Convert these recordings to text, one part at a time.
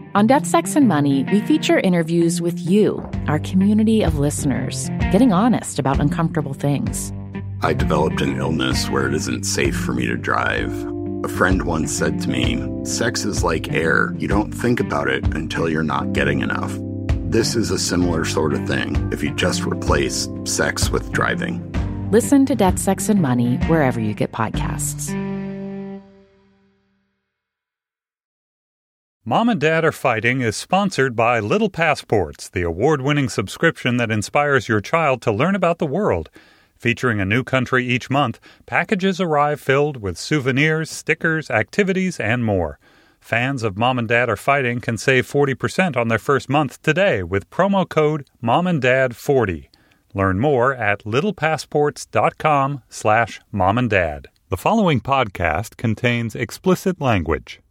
On Death, Sex, and Money, we feature interviews with you, our community of listeners, getting honest about uncomfortable things. I developed an illness where it isn't safe for me to drive. A friend once said to me, "Sex is like air. You don't think about it until you're not getting enough." This is a similar sort of thing if you just replace sex with driving. Listen to Death, Sex, and Money wherever you get podcasts. Mom and Dad Are Fighting is sponsored by Little Passports, the award-winning subscription that inspires your child to learn about the world. Featuring a new country each month, packages arrive filled with souvenirs, stickers, activities, and more. Fans of Mom and Dad Are Fighting can save 40% on their first month today with promo code MOMANDDAD40. Learn more at littlepassports.com/momanddad. The following podcast contains explicit language.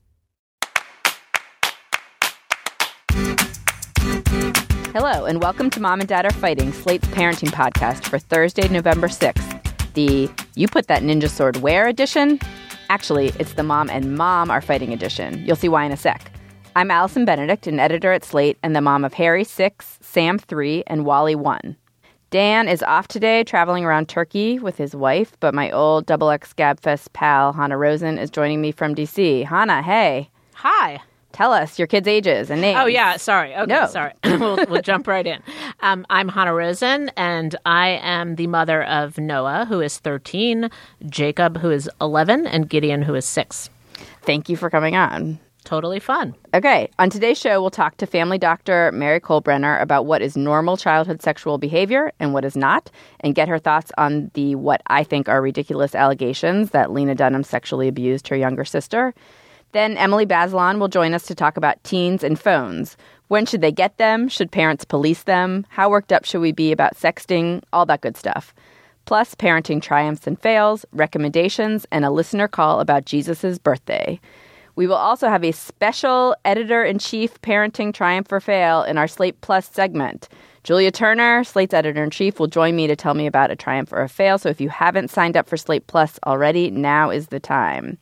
Hello, and welcome to Mom and Dad Are Fighting, Slate's parenting podcast for Thursday, November 6th. The You Put That Ninja Sword Where edition? Actually, it's the Mom and Mom Are Fighting edition. You'll see why in a sec. I'm Allison Benedict, an editor at Slate and the mom of Harry 6, Sam 3, and Wally 1. Dan is off today, traveling around Turkey with his wife, but my old XXX Gabfest pal, Hannah Rosen, is joining me from D.C. Hannah, hey. Hi. Tell us your kids' ages and names. Oh, yeah. Sorry. Okay, No. Sorry. We'll jump right in. I'm Hannah Rosen, and I am the mother of Noah, who is 13, Jacob, who is 11, and Gideon, who is 6. Thank you for coming on. Totally fun. Okay. On today's show, we'll talk to family doctor Mary Kolbrenner about what is normal childhood sexual behavior and what is not, and get her thoughts on the what I think are ridiculous allegations that Lena Dunham sexually abused her younger sister. Then Emily Bazelon will join us to talk about teens and phones. When should they get them? Should parents police them? How worked up should we be about sexting? All that good stuff. Plus, parenting triumphs and fails, recommendations, and a listener call about Jesus' birthday. We will also have a special editor-in-chief parenting triumph or fail in our Slate Plus segment. Julia Turner, Slate's editor-in-chief, will join me to tell me about a triumph or a fail. So if you haven't signed up for Slate Plus already, now is the time.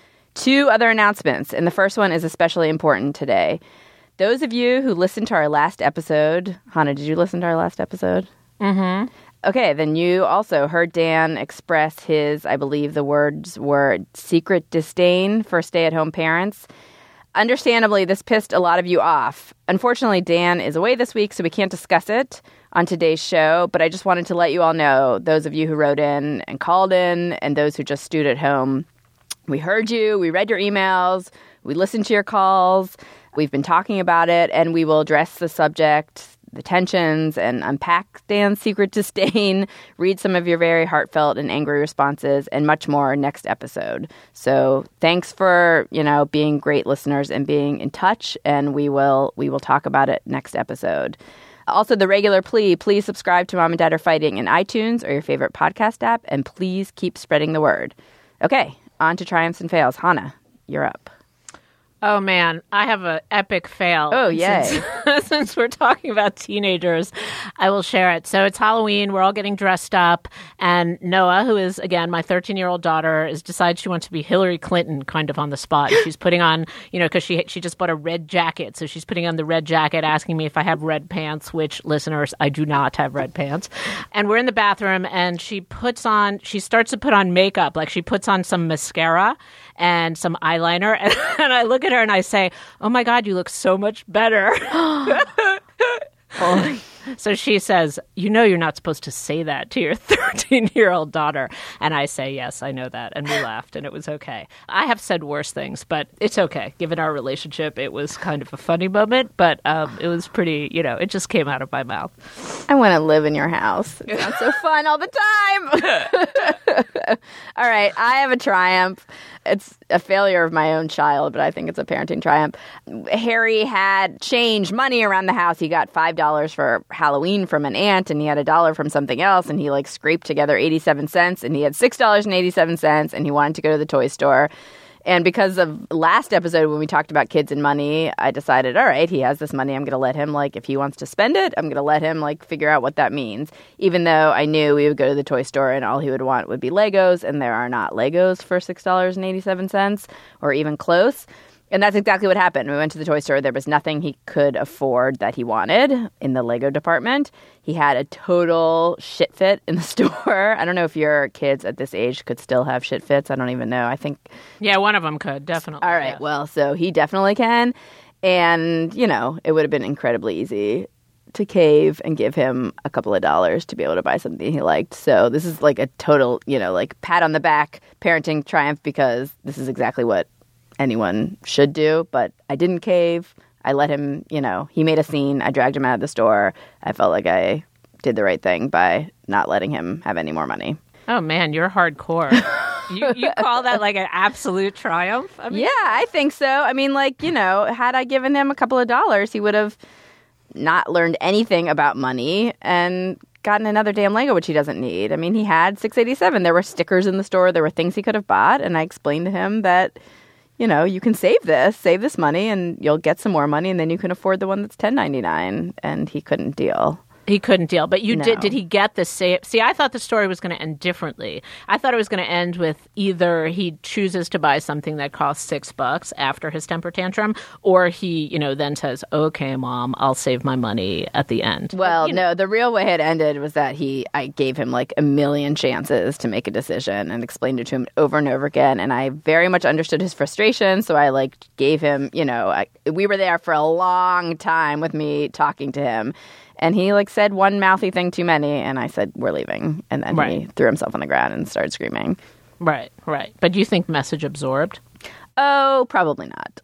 Two other announcements, and the first one is especially important today. Those of you who listened to our last episode, Hannah, did you listen to our last episode? Mm-hmm. Okay, then you also heard Dan express his, I believe the words were, secret disdain for stay-at-home parents. Understandably, this pissed a lot of you off. Unfortunately, Dan is away this week, so we can't discuss it on today's show, but I just wanted to let you all know, those of you who wrote in and called in, and those who just stewed at home, we heard you, we read your emails, we listened to your calls, we've been talking about it, and we will address the subject, the tensions, and unpack Dan's secret disdain, read some of your very heartfelt and angry responses, and much more next episode. So thanks for, being great listeners and being in touch, and we will talk about it next episode. Also, the regular plea, please subscribe to Mom and Dad Are Fighting in iTunes or your favorite podcast app, and please keep spreading the word. Okay. On to triumphs and fails. Hannah, you're up. Oh, man. I have an epic fail. Oh, yay. Since we're talking about teenagers, I will share it. So it's Halloween. We're all getting dressed up. And Noah, who is, again, my 13-year-old daughter, decides she wants to be Hillary Clinton kind of on the spot. She's putting on, because she just bought a red jacket. So she's putting on the red jacket, asking me if I have red pants, which, listeners, I do not have red pants. And we're in the bathroom, and she starts to put on makeup. Like, she puts on some mascara and some eyeliner, and I look at her and I say, "Oh my God, you look so much better." So she says, "You're not supposed to say that to your 13-year-old daughter." And I say, "Yes, I know that." And we laughed, and it was okay. I have said worse things, but it's okay. Given our relationship, it was kind of a funny moment, but it was pretty, it just came out of my mouth. I want to live in your house. It's not so fun all the time. All right, I have a triumph. It's a failure of my own child, but I think it's a parenting triumph. Harry had change money around the house. He got $5 for Halloween from an aunt, and he had $1 from something else, and he scraped together 87 cents, and he had $6.87, and he wanted to go to the toy store. And because of last episode when we talked about kids and money, I decided, all right, he has this money. I'm going to let him, if he wants to spend it, I'm going to let him, figure out what that means. Even though I knew we would go to the toy store and all he would want would be Legos, and there are not Legos for $6.87 or even close. And that's exactly what happened. We went to the toy store. There was nothing he could afford that he wanted in the Lego department. He had a total shit fit in the store. I don't know if your kids at this age could still have shit fits. I don't even know. I think... Yeah, one of them could, definitely. All right. Yeah. Well, so he definitely can. And, you know, it would have been incredibly easy to cave and give him a couple of dollars to be able to buy something he liked. So this is like a total, you know, like pat on the back parenting triumph, because this is exactly what anyone should do. But I didn't cave. I let him, you know, he made a scene. I dragged him out of the store. I felt like I did the right thing by not letting him have any more money. Oh, man, you're hardcore. You call that like an absolute triumph? I mean, yeah, I think so. I mean, like, you know, had I given him a couple of dollars, he would have not learned anything about money and gotten another damn Lego, which he doesn't need. I mean, he had 687. There were stickers in the store. There were things he could have bought. And I explained to him that, you know, you can save this money and you'll get some more money and then you can afford the one that's $10.99. And he couldn't deal. He couldn't deal. But you did he get the same? See, I thought the story was going to end differently. I thought it was going to end with either he chooses to buy something that costs $6 after his temper tantrum, or he, you know, then says, okay, Mom, I'll save my money at the end. Well, no, the real way it ended was that I gave him like a million chances to make a decision and explained it to him over and over again. And I very much understood his frustration. So I like gave him, you know, we were there for a long time with me talking to him. And he like said one mouthy thing too many, and I said, we're leaving. And then he threw himself on the ground and started screaming. Right. But do you think message absorbed? Oh, probably not.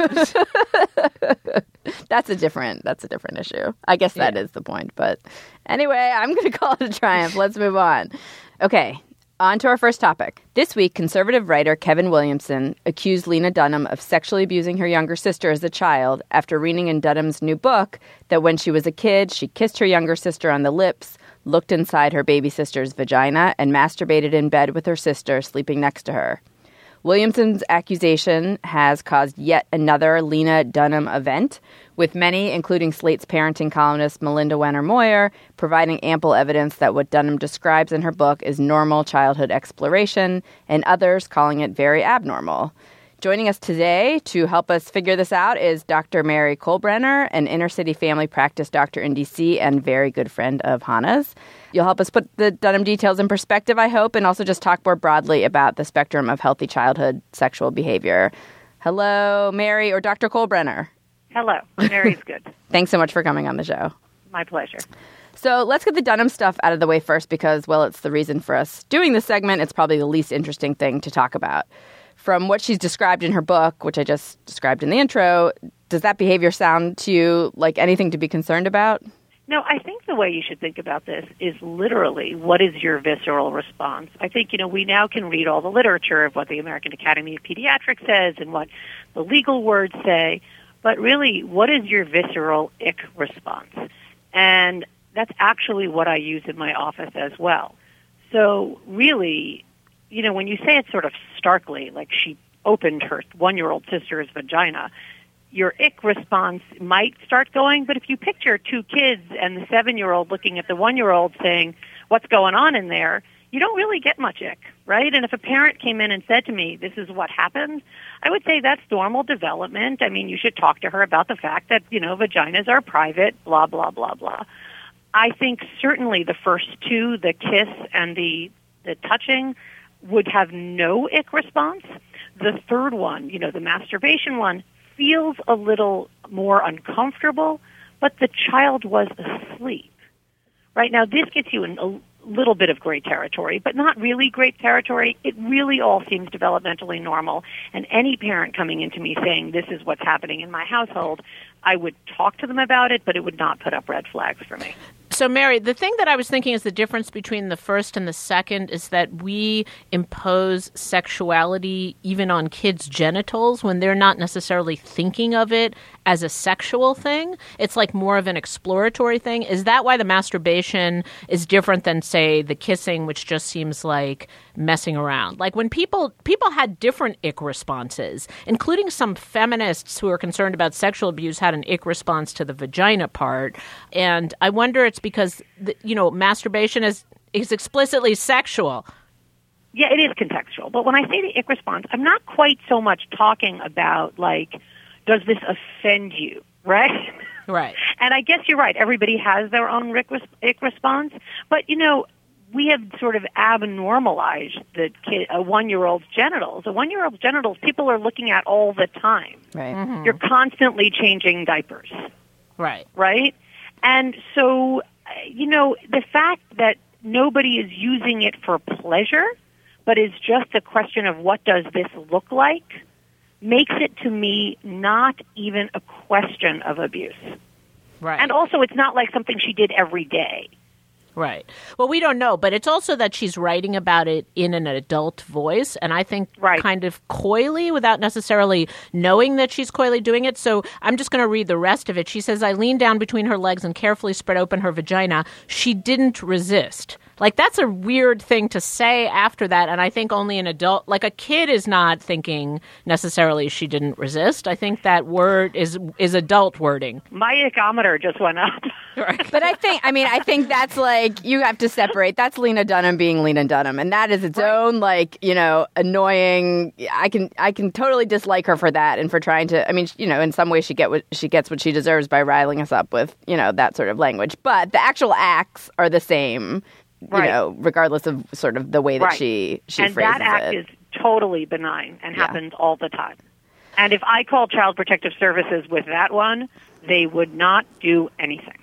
That's a different issue. I guess that is the point. But anyway, I'm going to call it a triumph. Let's move on. Okay. On to our first topic. This week, conservative writer Kevin Williamson accused Lena Dunham of sexually abusing her younger sister as a child after reading in Dunham's new book that when she was a kid, she kissed her younger sister on the lips, looked inside her baby sister's vagina, and masturbated in bed with her sister sleeping next to her. Williamson's accusation has caused yet another Lena Dunham event, with many, including Slate's parenting columnist Melinda Wenner-Moyer, providing ample evidence that what Dunham describes in her book is normal childhood exploration, and others calling it very abnormal. Joining us today to help us figure this out is Dr. Mary Kohlbrenner, an inner-city family practice doctor in D.C. and very good friend of Hannah's. You'll help us put the Dunham details in perspective, I hope, and also just talk more broadly about the spectrum of healthy childhood sexual behavior. Hello, Mary or Dr. Kohlbrenner. Hello. Mary's good. Thanks so much for coming on the show. My pleasure. So let's get the Dunham stuff out of the way first because, well, it's the reason for us doing this segment. It's probably the least interesting thing to talk about. From what she's described in her book, which I just described in the intro, does that behavior sound to you like anything to be concerned about? No, I think the way you should think about this is literally, what is your visceral response? I think, we now can read all the literature of what the American Academy of Pediatrics says and what the legal words say, but really, what is your visceral ick response? And that's actually what I use in my office as well. So really, when you say it sort of starkly, like she opened her 1-year-old sister's vagina, your ick response might start going, but if you picture two kids and the 7-year-old looking at the 1-year-old saying, what's going on in there, you don't really get much ick, right? And if a parent came in and said to me, this is what happened, I would say that's normal development. I mean, you should talk to her about the fact that, vaginas are private, blah, blah, blah, blah. I think certainly the first two, the kiss and the touching, would have no ick response. The third one, the masturbation one, feels a little more uncomfortable, but the child was asleep. Right now, this gets you in a little bit of gray territory, but not really great territory. It really all seems developmentally normal. And any parent coming into me saying, this is what's happening in my household, I would talk to them about it, but it would not put up red flags for me. So, Mary, the thing that I was thinking is the difference between the first and the second is that we impose sexuality even on kids' genitals when they're not necessarily thinking of it as a sexual thing. It's like more of an exploratory thing. Is that why the masturbation is different than, say, the kissing, which just seems like messing around? Like when people had different ick responses, including some feminists who are concerned about sexual abuse had an ick response to the vagina part. And I wonder it's because, masturbation is explicitly sexual. Yeah, it is contextual. But when I say the ick response, I'm not quite so much talking about, like, does this offend you, right? Right. And I guess you're right. Everybody has their own ick response. But, we have sort of abnormalized a 1-year-old's genitals. A 1-year-old's genitals, people are looking at all the time. Right. Mm-hmm. You're constantly changing diapers. Right. Right? And so, the fact that nobody is using it for pleasure, but is just a question of what does this look like, makes it to me not even a question of abuse. Right. And also, it's not like something she did every day. Right. Well, we don't know, but it's also that she's writing about it in an adult voice, and I think kind of coyly without necessarily knowing that she's coyly doing it. So I'm just going to read the rest of it. She says, I leaned down between her legs and carefully spread open her vagina. She didn't resist. Like, that's a weird thing to say after that, and I think only an adult, like a kid is not thinking necessarily she didn't resist. I think that word is adult wording. My ickometer just went up. Right. But I think that's like, you have to separate. That's Lena Dunham being Lena Dunham, and that is its own, like, annoying. I can totally dislike her for that and for trying to. I mean, in some ways she gets what she deserves by riling us up with that sort of language. But the actual acts are the same. Regardless of sort of the way that she phrases it. And that act is totally benign and happens all the time. And if I called Child Protective Services with that one, they would not do anything.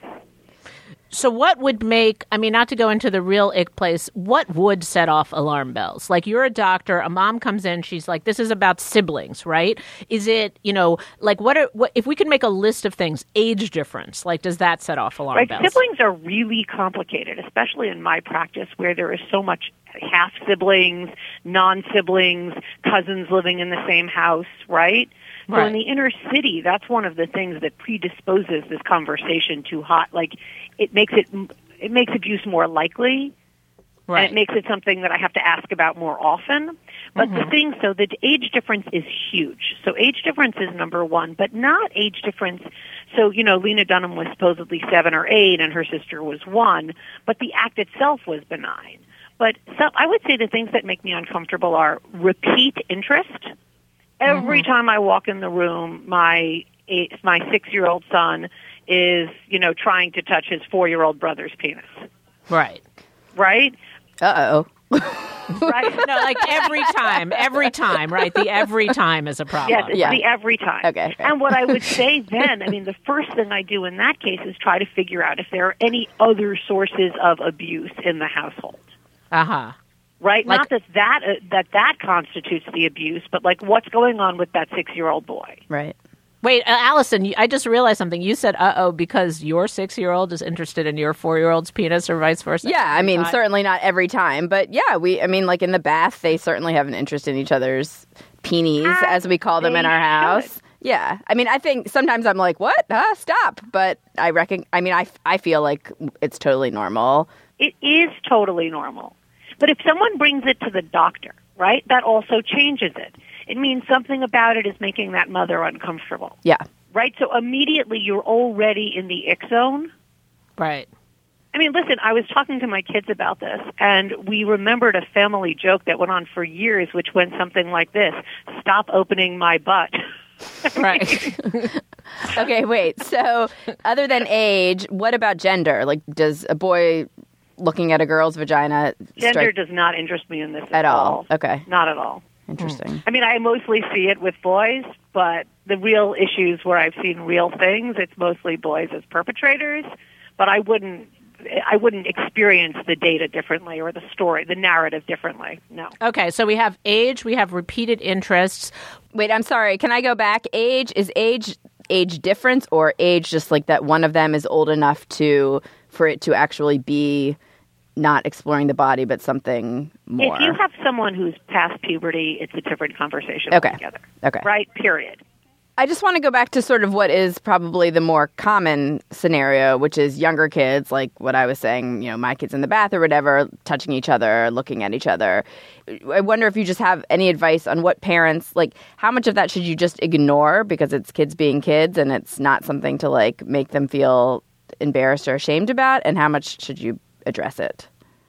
So what would make, not to go into the real ick place, what would set off alarm bells? Like, you're a doctor, a mom comes in, she's like, this is about siblings, right? Is it, like, what if we could make a list of things, age difference, like, does that set off alarm bells? Siblings are really complicated, especially in my practice where there is so much half-siblings, non-siblings, cousins living in the same house, right? So in the inner city, that's one of the things that predisposes this conversation to hot. Like, it makes abuse more likely, and it makes it something that I have to ask about more often. But the age difference is huge. So age difference is number one, but not age difference. So, Lena Dunham was supposedly 7 or 8, and her sister was 1, but the act itself was benign. But I would say the things that make me uncomfortable are repeat interest. Every time I walk in the room, my 6-year-old son is, trying to touch his 4-year-old brother's penis. Right. Right? Uh-oh. Right? No, like every time, right? The every time is a problem. Yes, it's the every time. Okay. And what I would say then, the first thing I do in that case is try to figure out if there are any other sources of abuse in the household. Uh-huh. Right? Like, not that constitutes the abuse, but like what's going on with that 6-year-old boy. Right. Wait, Allison, I just realized something. You said, uh-oh, because your 6-year-old is interested in your 4-year-old's penis or vice versa? Yeah, certainly not every time. But yeah, like in the bath, they certainly have an interest in each other's peenies, as we call them in our house. Should. Yeah. I think sometimes I'm like, what? Stop. But I feel like it's totally normal. It is totally normal. But if someone brings it to the doctor, right, that also changes it. It means something about it is making that mother uncomfortable. Yeah. Right? So immediately you're already in the ick zone. Right. Listen, I was talking to my kids about this, and we remembered a family joke that went on for years, which went something like this: stop opening my butt. Right. Okay, wait. So other than age, what about gender? Like, does a boy looking at a girl's vagina Gender does not interest me in this at all? Okay. Not at all. Interesting. I mostly see it with boys, but the real issues where I've seen real things, it's mostly boys as perpetrators, but I wouldn't experience the data differently or the story, the narrative differently. No. Okay, so we have age, we have repeated interests. Wait, I'm sorry. Can I go back? Age difference, or age just like that one of them is old enough for it to actually be not exploring the body, but something more? If you have someone who's past puberty, it's a different conversation altogether. Okay. Right? Period. I just want to go back to sort of what is probably the more common scenario, which is younger kids, like what I was saying, my kids in the bath or whatever, touching each other, looking at each other. I wonder if you just have any advice on what parents, like, how much of that should you just ignore because it's kids being kids and it's not something to, like, make them feel embarrassed or ashamed about, and how much should you address it?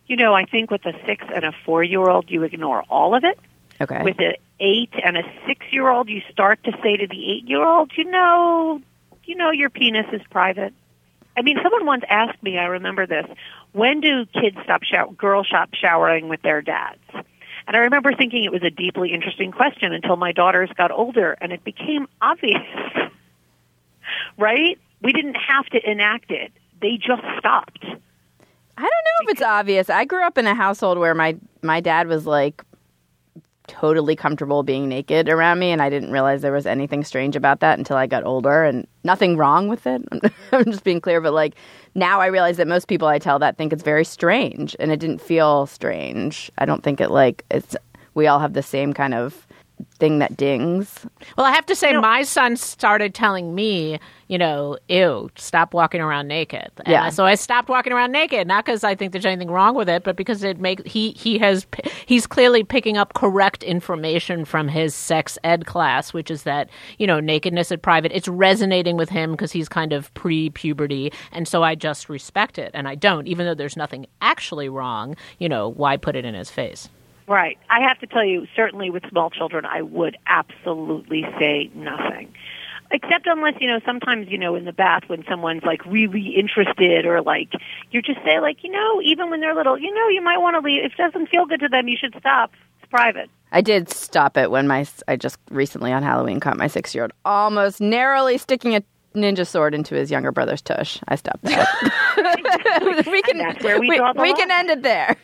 I think with a 6 and a 4-year-old, you ignore all of it. Okay. With an 8 and a 6-year-old, you start to say to the 8-year-old, your penis is private. I mean, someone once asked me, I remember this, when do kids girls stop showering with their dads? And I remember thinking it was a deeply interesting question until my daughters got older, and it became obvious, right? We didn't have to enact it. They just stopped. I don't know if it's obvious. I grew up in a household where my dad was like totally comfortable being naked around me, and I didn't realize there was anything strange about that until I got older, and nothing wrong with it. I'm just being clear, but like now I realize that most people I tell that think it's very strange, and it didn't feel strange. I don't think we all have the same kind of thing that dings. Well, I have to say, my son started telling me, ew, stop walking around naked. And so I stopped walking around naked, not because I think there's anything wrong with it, but because he's clearly picking up correct information from his sex ed class, which is that, nakedness at private, it's resonating with him because he's kind of pre-puberty. And so I just respect it. And I don't, even though there's nothing actually wrong, why put it in his face? Right. I have to tell you, certainly with small children, I would absolutely say nothing. Except unless, sometimes, in the bath when someone's, like, really interested or, like, you just say, like, even when they're little, you might want to leave. If it doesn't feel good to them, you should stop. It's private. I did stop it when I just recently on Halloween caught my 6-year-old almost narrowly sticking a ninja sword into his younger brother's tush. I stopped that. That's where we draw the line. We can end it there.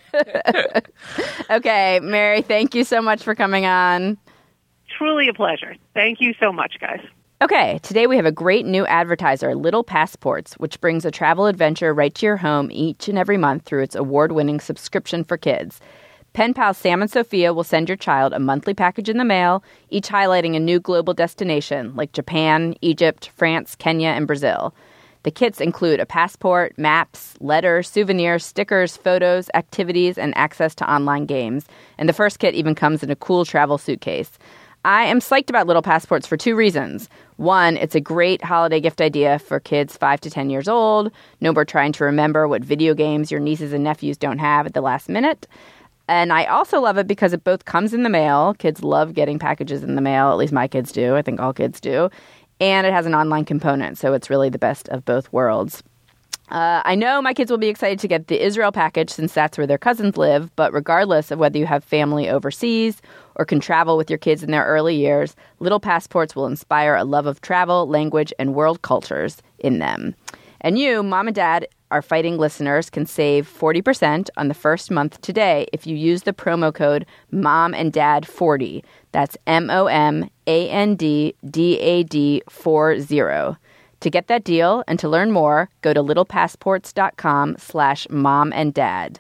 Okay, Mary, thank you so much for coming on. Truly a pleasure. Thank you so much, guys. Okay, today we have a great new advertiser, Little Passports, which brings a travel adventure right to your home each and every month through its award-winning subscription for kids. Pen pal Sam and Sophia will send your child a monthly package in the mail, each highlighting a new global destination like Japan, Egypt, France, Kenya, and Brazil. The kits include a passport, maps, letters, souvenirs, stickers, photos, activities, and access to online games. And the first kit even comes in a cool travel suitcase. I am psyched about Little Passports for 2 reasons. One, it's a great holiday gift idea for kids 5 to 10 years old. No more trying to remember what video games your nieces and nephews don't have at the last minute. And I also love it because it both comes in the mail. Kids love getting packages in the mail. At least my kids do. I think all kids do. And it has an online component, so it's really the best of both worlds. I know my kids will be excited to get the Israel package since that's where their cousins live, but regardless of whether you have family overseas or can travel with your kids in their early years, Little Passports will inspire a love of travel, language, and world cultures in them. And you, Mom and Dad, our fighting listeners, can save 40% on the first month today if you use the promo code MOMANDDAD40. That's MOMANDDAD40. To get that deal and to learn more, go to littlepassports.com/momanddad.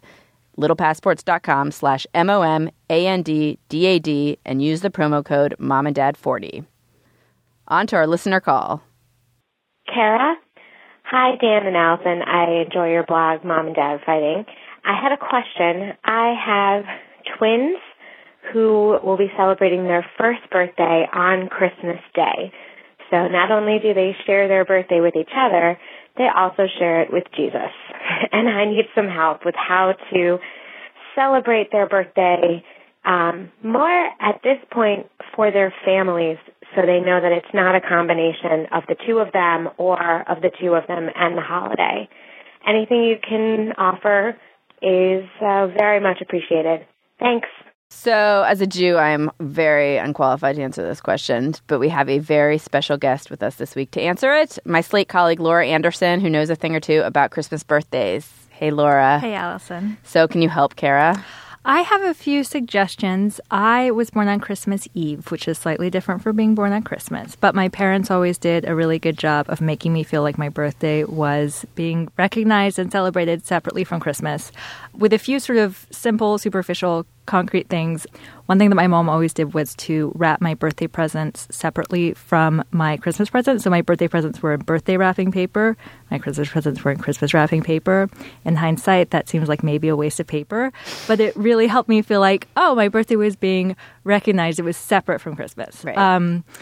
littlepassports.com/MOMANDDAD and use the promo code MOMANDDAD40. On to our listener call. Kara? Hi, Dan and Allison. I enjoy your blog, Mom and Dad Fighting. I had a question. I have twins who will be celebrating their first birthday on Christmas Day. So not only do they share their birthday with each other, they also share it with Jesus. And I need some help with how to celebrate their birthday more at this point for their families, so they know that it's not a combination of the two of them or of the two of them and the holiday. Anything you can offer is very much appreciated. Thanks. So, as a Jew, I am very unqualified to answer this question, but we have a very special guest with us this week to answer it. My Slate colleague, Laura Anderson, who knows a thing or two about Christmas birthdays. Hey, Laura. Hey, Allison. So, can you help Kara? I have a few suggestions. I was born on Christmas Eve, which is slightly different from being born on Christmas. But my parents always did a really good job of making me feel like my birthday was being recognized and celebrated separately from Christmas, with a few sort of simple, superficial, concrete things. One thing that my mom always did was to wrap my birthday presents separately from my Christmas presents. So my birthday presents were in birthday wrapping paper. My Christmas presents were in Christmas wrapping paper. In hindsight, that seems like maybe a waste of paper. But it really helped me feel like, oh, my birthday was being recognized. It was separate from Christmas. Right.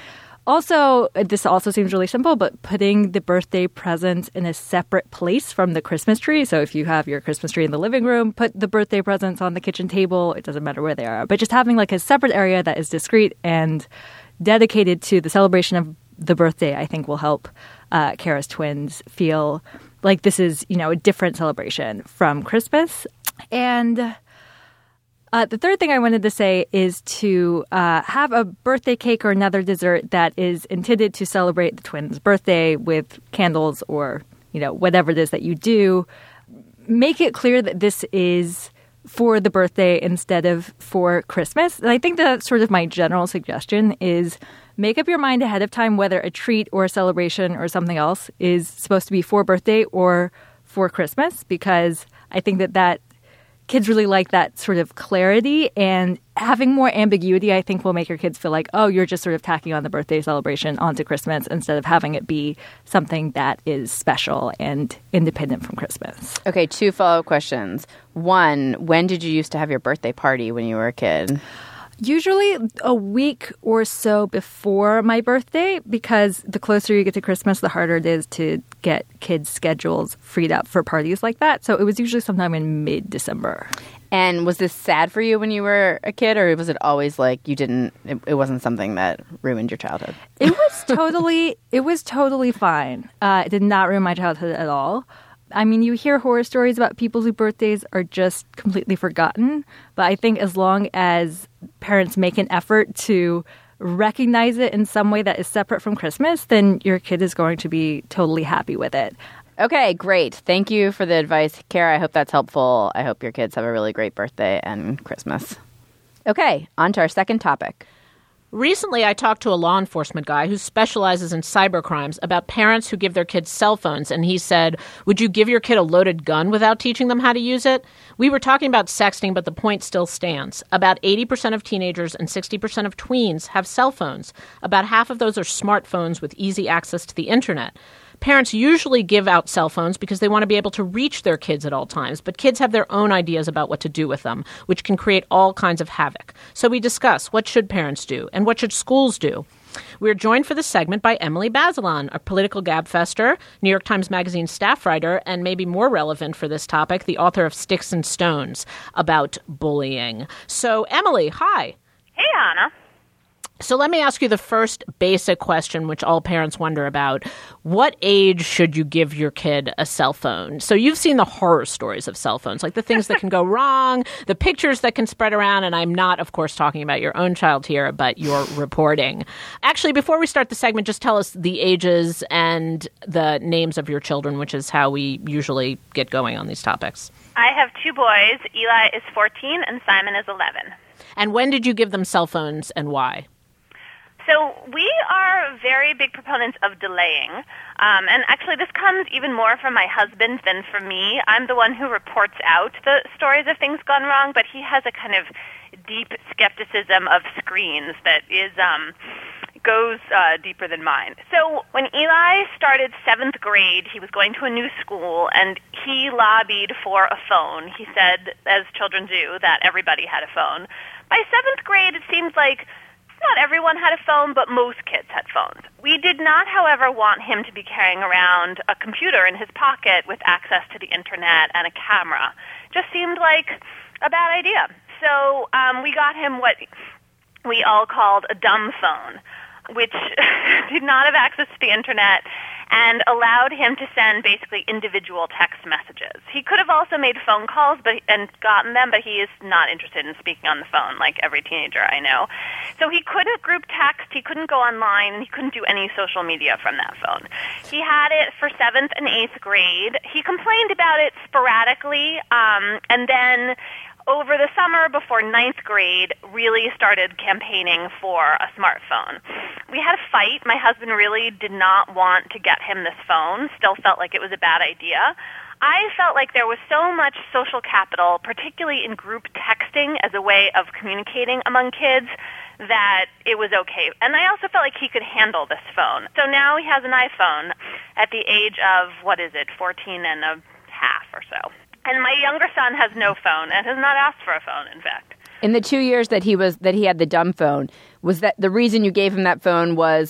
Also, this also seems really simple, but putting the birthday presents in a separate place from the Christmas tree. So if you have your Christmas tree in the living room, put the birthday presents on the kitchen table. It doesn't matter where they are. But just having like a separate area that is discreet and dedicated to the celebration of the birthday, I think will help Kara's twins feel like this is, a different celebration from Christmas. And the third thing I wanted to say is to have a birthday cake or another dessert that is intended to celebrate the twins' birthday with candles or, whatever it is that you do. Make it clear that this is for the birthday instead of for Christmas. And I think that's sort of my general suggestion is make up your mind ahead of time whether a treat or a celebration or something else is supposed to be for birthday or for Christmas, because I think that kids really like that sort of clarity, and having more ambiguity, I think, will make your kids feel like, oh, you're just sort of tacking on the birthday celebration onto Christmas instead of having it be something that is special and independent from Christmas. Okay, 2 follow-up questions. 1, when did you used to have your birthday party when you were a kid? Usually a week or so before my birthday, because the closer you get to Christmas, the harder it is to get kids' schedules freed up for parties like that. So it was usually sometime in mid-December. And was this sad for you when you were a kid, or was it always like it wasn't something that ruined your childhood? It was totally fine. It did not ruin my childhood at all. I mean, you hear horror stories about people whose birthdays are just completely forgotten. But I think as long as parents make an effort to recognize it in some way that is separate from Christmas, then your kid is going to be totally happy with it. Okay, great. Thank you for the advice, Kara. I hope that's helpful. I hope your kids have a really great birthday and Christmas. Okay, on to our second topic. Recently, I talked to a law enforcement guy who specializes in cybercrimes about parents who give their kids cell phones, and he said, would you give your kid a loaded gun without teaching them how to use it? We were talking about sexting, but the point still stands. About 80% of teenagers and 60% of tweens have cell phones. About half of those are smartphones with easy access to the internet. Parents usually give out cell phones because they want to be able to reach their kids at all times, but kids have their own ideas about what to do with them, which can create all kinds of havoc. So we discuss what should parents do and what should schools do. We're joined for this segment by Emily Bazelon, a political gabfester, New York Times Magazine staff writer, and maybe more relevant for this topic, the author of Sticks and Stones about bullying. So, Emily, hi. Hey, Anna. So let me ask you the first basic question, which all parents wonder about. What age should you give your kid a cell phone? So you've seen the horror stories of cell phones, like the things that can go wrong, the pictures that can spread around. And I'm not, of course, talking about your own child here, but your reporting. Actually, before we start the segment, just tell us the ages and the names of your children, which is how we usually get going on these topics. I have 2 boys. Eli is 14 and Simon is 11. And when did you give them cell phones and why? So we are very big proponents of delaying. And actually this comes even more from my husband than from me. I'm the one who reports out the stories of things gone wrong, but he has a kind of deep skepticism of screens that goes deeper than mine. So when Eli started 7th grade, he was going to a new school, and he lobbied for a phone. He said, as children do, that everybody had a phone. By 7th grade, it seems like not everyone had a phone, but most kids had phones. We did not, however, want him to be carrying around a computer in his pocket with access to the internet and a camera. Just seemed like a bad idea. So we got him what we all called a dumb phone, which did not have access to the internet and allowed him to send basically individual text messages. He could have also made phone calls and gotten them, but he is not interested in speaking on the phone like every teenager I know. So he couldn't group text, he couldn't go online, and he couldn't do any social media from that phone. He had it for 7th and 8th grade. He complained about it sporadically, and then over the summer before 9th grade, really started campaigning for a smartphone. We had a fight. My husband really did not want to get him this phone, still felt like it was a bad idea. I felt like there was so much social capital, particularly in group texting as a way of communicating among kids, that it was okay. And I also felt like he could handle this phone. So now he has an iPhone at the age of, 14 and a half or so. And my younger son has no phone and has not asked for a phone, in fact. In the 2 years that he had the dumb phone, was that the reason you gave him that phone was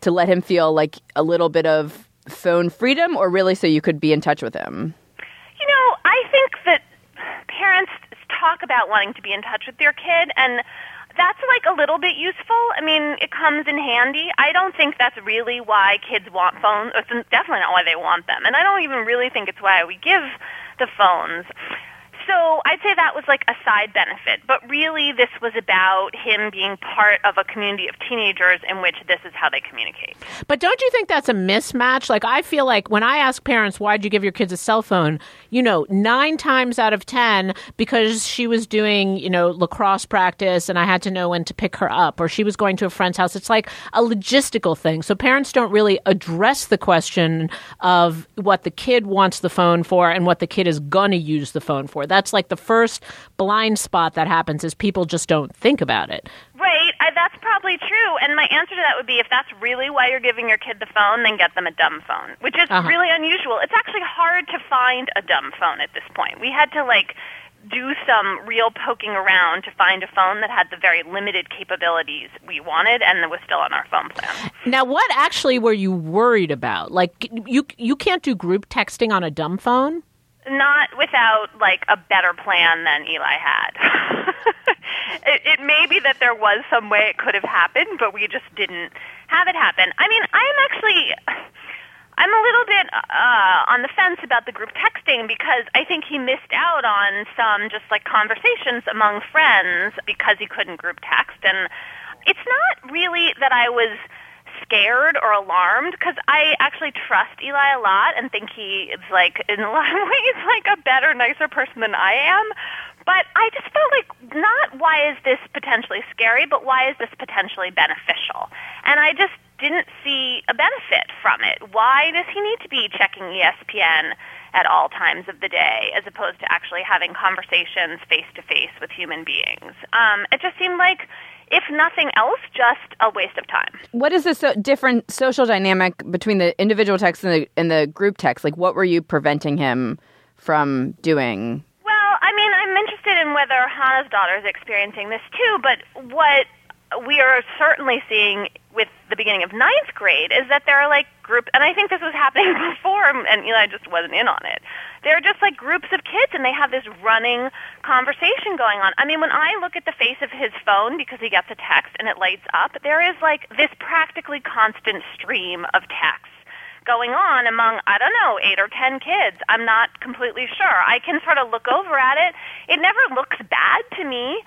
to let him feel like a little bit of phone freedom, or really so you could be in touch with him? You know, I think that parents talk about wanting to be in touch with their kid, and that's like a little bit useful. I mean, it comes in handy. I don't think that's really why kids want phones. It's definitely not why they want them. And I don't even really think it's why we give the phones. So I'd say that was like a side benefit. But really, this was about him being part of a community of teenagers in which this is how they communicate. But don't you think that's a mismatch? Like, I feel like when I ask parents, why'd you give your kids a cell phone? 9 times out of 10, because she was doing, lacrosse practice and I had to know when to pick her up, or she was going to a friend's house. It's like a logistical thing. So parents don't really address the question of what the kid wants the phone for and what the kid is going to use the phone for. That's like the first blind spot that happens, is people just don't think about it. Right. That's probably true. And my answer to that would be, if that's really why you're giving your kid the phone, then get them a dumb phone, which is really unusual. It's actually hard to find a dumb phone at this point. We had to do some real poking around to find a phone that had the very limited capabilities we wanted and that was still on our phone plan. Now, what actually were you worried about? Like, you can't do group texting on a dumb phone? Not without, a better plan than Eli had. It may be that there was some way it could have happened, but we just didn't have it happen. I mean, I'm a little bit on the fence about the group texting, because I think he missed out on some just conversations among friends because he couldn't group text. And it's not really that I was scared or alarmed, because I actually trust Eli a lot and think he is, in a lot of ways, a better, nicer person than I am. But I just felt not why is this potentially scary, but why is this potentially beneficial? And I just didn't see a benefit from it. Why does he need to be checking ESPN at all times of the day, as opposed to actually having conversations face-to-face with human beings? It just seemed like, if nothing else, just a waste of time. What is this different social dynamic between the individual text and the group text? What were you preventing him from doing? Well, I mean, I'm interested in whether Hannah's daughter is experiencing this too, but what we are certainly seeing with the beginning of 9th grade is that there are groups, and I think this was happening before, and Eli just wasn't in on it. They're just groups of kids, and they have this running conversation going on. I mean, when I look at the face of his phone, because he gets a text and it lights up, there is this practically constant stream of texts going on among, 8 or 10 kids. I'm not completely sure. I can sort of look over at it. It never looks bad to me.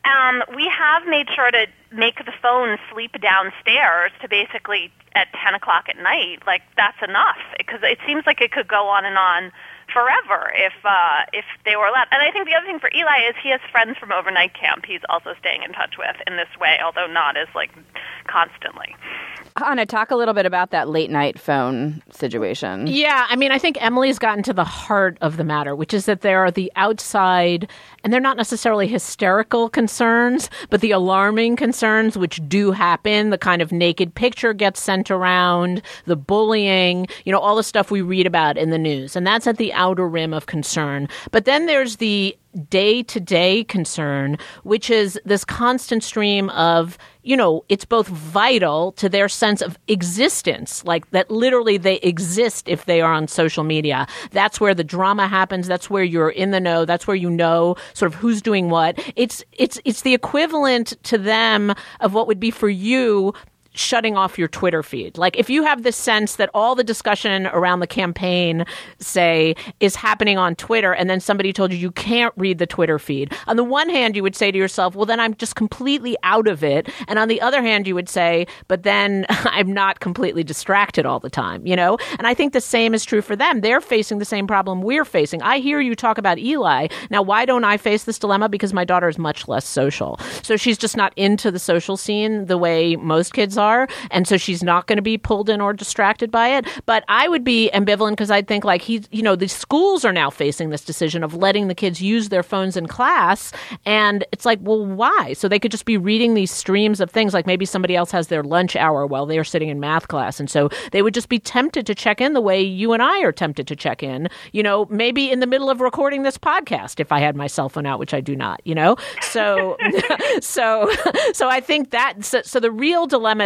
We have made sure to make the phone sleep downstairs to basically at 10 o'clock at night. That's enough, because it seems like it could go on and on forever if they were allowed. And I think the other thing for Eli is he has friends from overnight camp he's also staying in touch with in this way, although not as constantly. Hannah, talk a little bit about that late night phone situation. Yeah, I mean, I think Emily's gotten to the heart of the matter, which is that there are the outside, and they're not necessarily hysterical concerns, but the alarming concerns which do happen. The kind of naked picture gets sent around, the bullying, all the stuff we read about in the news. And that's at the outer rim of concern. But then there's the day-to-day concern, which is this constant stream of, it's both vital to their sense of existence, that literally they exist if they are on social media. That's where the drama happens. That's where you're in the know. That's where you know sort of who's doing what. It's the equivalent to them of what would be for you shutting off your Twitter feed. If you have this sense that all the discussion around the campaign, say, is happening on Twitter, and then somebody told you can't read the Twitter feed. On the one hand, you would say to yourself, well, then I'm just completely out of it. And on the other hand, you would say, but then I'm not completely distracted all the time, And I think the same is true for them. They're facing the same problem we're facing. I hear you talk about Eli. Now, why don't I face this dilemma? Because my daughter is much less social. So she's just not into the social scene the way most kids are. And so she's not going to be pulled in or distracted by it. But I would be ambivalent, because I think the schools are now facing this decision of letting the kids use their phones in class. And it's well, why? So they could just be reading these streams of things, maybe somebody else has their lunch hour while they're sitting in math class. And so they would just be tempted to check in the way you and I are tempted to check in, maybe in the middle of recording this podcast, if I had my cell phone out, which I do not, So, so I think so the real dilemma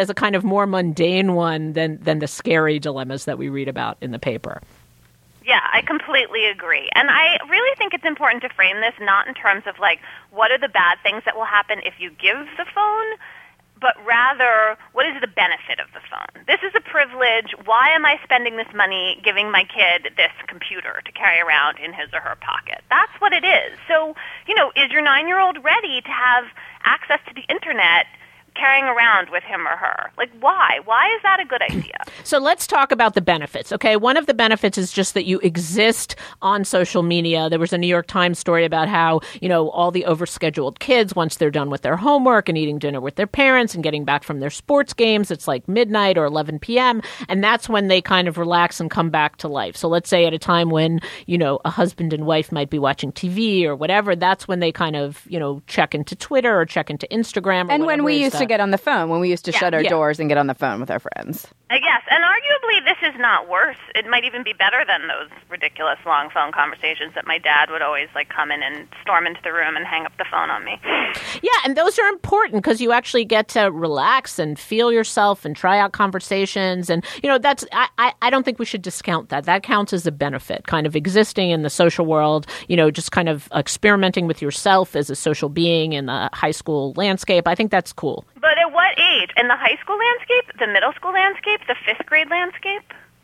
as a kind of more mundane one than the scary dilemmas that we read about in the paper. Yeah, I completely agree. And I really think it's important to frame this not in terms of, like, what are the bad things that will happen if you give the phone, but rather, what is the benefit of the phone? This is a privilege. Why am I spending this money giving my kid this computer to carry around in his or her pocket? That's what it is. So, is your 9-year-old ready to have access to the Internet carrying around with him or her? Like, why? Why is that a good idea? So let's talk about the benefits, okay? One of the benefits is just that you exist on social media. There was a New York Times story about how, all the overscheduled kids, once they're done with their homework and eating dinner with their parents and getting back from their sports games, it's like midnight or 11 p.m., and that's when they kind of relax and come back to life. So let's say at a time when, a husband and wife might be watching TV or whatever, that's when they kind of, check into Twitter or check into Instagram. And when we used to get on the phone, when we used to shut our doors and get on the phone with our friends. Yes, and arguably this is not worse. It might even be better than those ridiculous long phone conversations that my dad would always come in and storm into the room and hang up the phone on me. Yeah, and those are important because you actually get to relax and feel yourself and try out conversations. And, that's I don't think we should discount that. That counts as a benefit, kind of existing in the social world, just kind of experimenting with yourself as a social being in the high school landscape. I think that's cool. But at what age? In the high school landscape, the middle school landscape, the 5th grade landscape?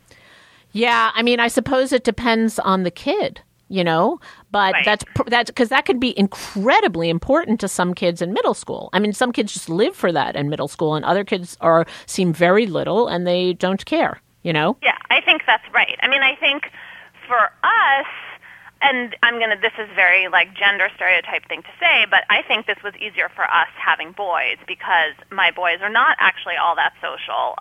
Yeah, I mean, I suppose it depends on the kid, but right. that's because that could be incredibly important to some kids in middle school. I mean, some kids just live for that in middle school, and other kids seem very little and they don't care, Yeah, I think that's right. I mean, I think for us, and this is very gender stereotype thing to say, but I think this was easier for us having boys because my boys are not actually all that social,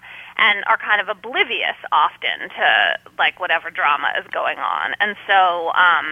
and are kind of oblivious often to whatever drama is going on. And so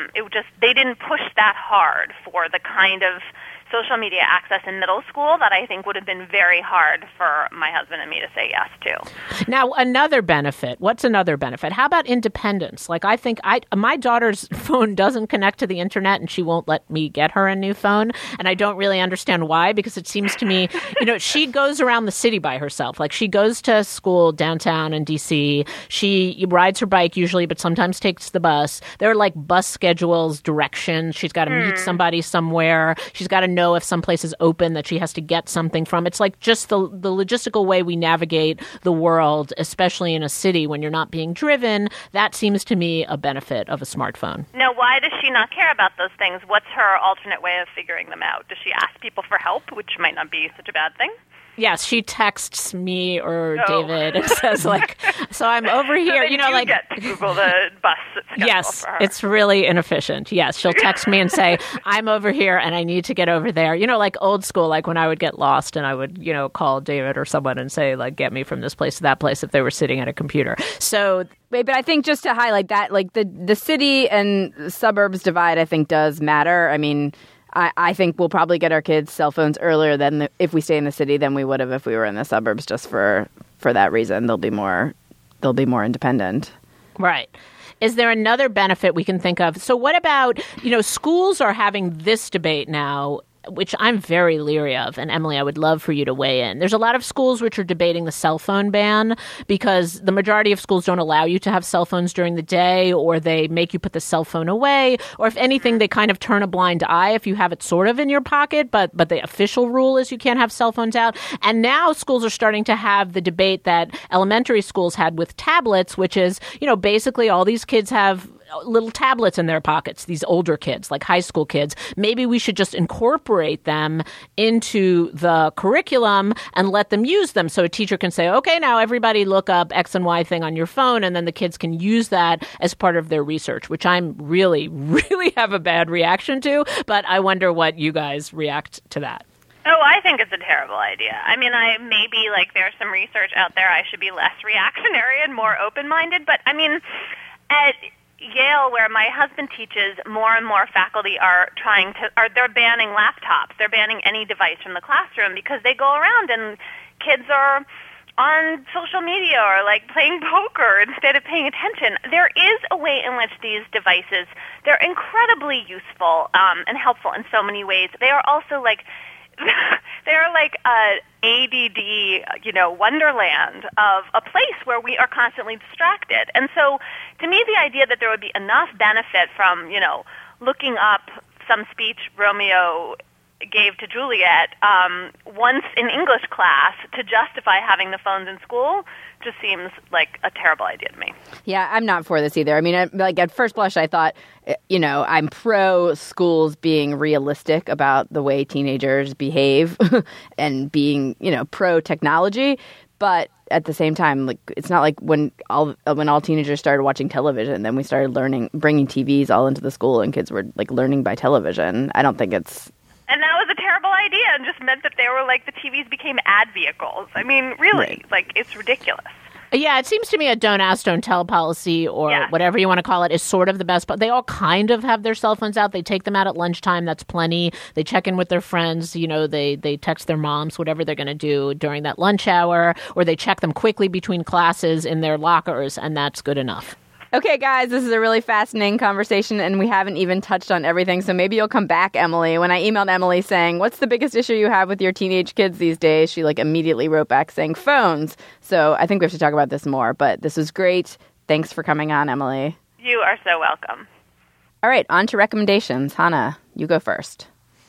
they didn't push that hard for the kind of social media access in middle school that I think would have been very hard for my husband and me to say yes to. Now, another benefit. What's another benefit? How about independence? I think my daughter's phone doesn't connect to the Internet, and she won't let me get her a new phone. And I don't really understand why, because it seems to me, she goes around the city by herself. She goes to school downtown in D.C. She rides her bike usually, but sometimes takes the bus. There are bus schedules, directions. She's got to meet somebody somewhere. She's got to know if some place is open that she has to get something from. It's just the logistical way we navigate the world, especially in a city when you're not being driven. That seems to me a benefit of a smartphone. Now, why does she not care about those things? What's her alternate way of figuring them out? Does she ask people for help, which might not be such a bad thing? Yes, she texts me or David and says so I'm over here. So get to Google the bus schedule yes, for her. It's really inefficient. Yes, she'll text me and say, I'm over here and I need to get over there. Old school, when I would get lost and I would, call David or someone and say, get me from this place to that place if they were sitting at a computer. So Wait, but I think just to highlight that, the city and suburbs divide, I think does matter. I mean, I think we'll probably get our kids cell phones earlier than if we stay in the city than we would have if we were in the suburbs. Just for that reason, they'll be more independent. Right. Is there another benefit we can think of? So what about, schools are having this debate now, which I'm very leery of. And Emily, I would love for you to weigh in. There's a lot of schools which are debating the cell phone ban because the majority of schools don't allow you to have cell phones during the day, or they make you put the cell phone away, or if anything, they kind of turn a blind eye if you have it sort of in your pocket, but the official rule is you can't have cell phones out. And now schools are starting to have the debate that elementary schools had with tablets, which is, basically all these kids have little tablets in their pockets, these older kids, high school kids. Maybe we should just incorporate them into the curriculum and let them use them. So a teacher can say, okay, now everybody look up X and Y thing on your phone, and then the kids can use that as part of their research, which I'm really, really have a bad reaction to. But I wonder what you guys react to that. Oh, I think it's a terrible idea. I mean, maybe there's some research out there I should be less reactionary and more open-minded, but I mean, at Yale, where my husband teaches, more and more faculty they're banning laptops. They're banning any device from the classroom because they go around and kids are on social media or playing poker instead of paying attention. There is a way in which these devices, they're incredibly useful and helpful in so many ways. They are also they're like a ADD, wonderland of a place where we are constantly distracted. And so to me, the idea that there would be enough benefit from, looking up some speech Romeo gave to Juliet once in English class to justify having the phones in school just seems like a terrible idea to me. Yeah, I'm not for this either. I mean, at first blush, I thought, I'm pro schools being realistic about the way teenagers behave and being, pro technology. But at the same time, it's not like when all teenagers started watching television, then we started bringing TVs all into the school, and kids were learning by television. I don't think it's. And that was a terrible idea, and just meant that they were the TVs became ad vehicles. I mean, really, it's ridiculous. Yeah, it seems to me a don't ask, don't tell policy or whatever you want to call it is sort of the best. But they all kind of have their cell phones out. They take them out at lunchtime. That's plenty. They check in with their friends. They text their moms, whatever they're going to do during that lunch hour, or they check them quickly between classes in their lockers, and that's good enough. Okay, guys, this is a really fascinating conversation, and we haven't even touched on everything, so maybe you'll come back, Emily. When I emailed Emily saying, what's the biggest issue you have with your teenage kids these days, she immediately wrote back saying phones. So I think we have to talk about this more, but this was great. Thanks for coming on, Emily. You are so welcome. All right, on to recommendations. Hannah, you go first.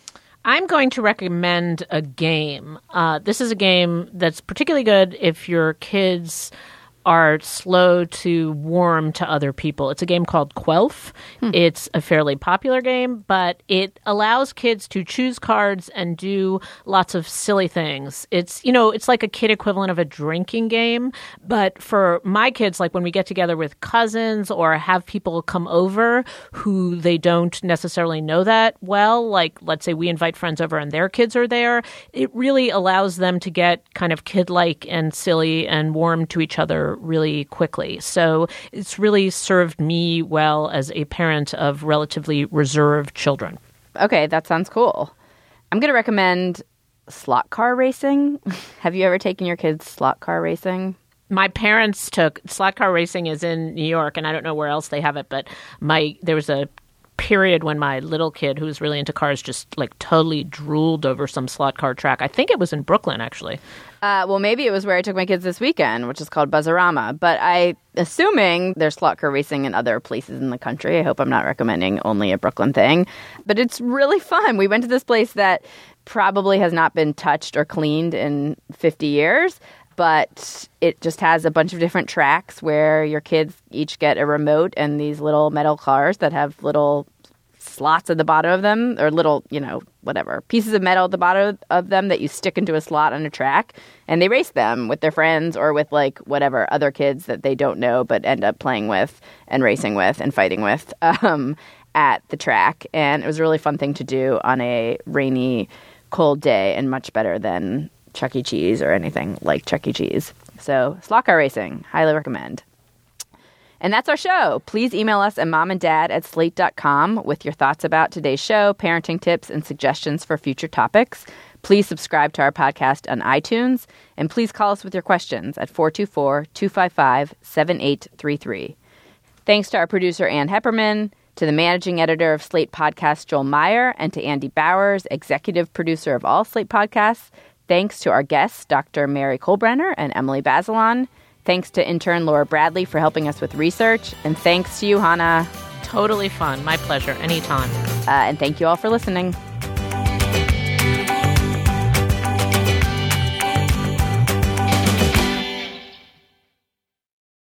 I'm going to recommend a game. This is a game that's particularly good if your kids are slow to warm to other people. It's a game called Quelf. It's a fairly popular game, but it allows kids to choose cards and do lots of silly things. It's, it's like a kid equivalent of a drinking game, but for my kids, when we get together with cousins or have people come over who they don't necessarily know that well, let's say we invite friends over and their kids are there, it really allows them to get kind of kid-like and silly and warm to each other really quickly. So it's really served me well as a parent of relatively reserved children. Okay, that sounds cool. I'm going to recommend slot car racing. Have you ever taken your kids slot car racing? My parents took slot car racing is in New York, and I don't know where else they have it, but there was a period when my little kid, who was really into cars, just totally drooled over some slot car track. I think it was in Brooklyn, actually. Well, maybe it was where I took my kids this weekend, which is called Buzzarama. But assuming there's slot car racing in other places in the country. I hope I'm not recommending only a Brooklyn thing. But it's really fun. We went to this place that probably has not been touched or cleaned in 50 years. But it just has a bunch of different tracks where your kids each get a remote and these little metal cars that have little slots at the bottom of them, or little, pieces of metal at the bottom of them that you stick into a slot on a track. And they race them with their friends or with whatever other kids that they don't know but end up playing with and racing with and fighting with at the track. And it was a really fun thing to do on a rainy, cold day, and much better than Chuck E. Cheese or anything like Chuck E. Cheese. So slot car racing, highly recommend. And that's our show. Please email us at momanddad@slate.com with your thoughts about today's show, parenting tips, and suggestions for future topics. Please subscribe to our podcast on iTunes. And please call us with your questions at 424-255-7833. Thanks to our producer, Ann Hepperman, to the managing editor of Slate Podcasts, Joel Meyer, and to Andy Bowers, executive producer of all Slate Podcasts. Thanks to our guests, Dr. Mary Kohlbrenner and Emily Bazelon. Thanks to intern Laura Bradley for helping us with research. And thanks to you, Hannah. Totally fun. My pleasure. Anytime. And thank you all for listening.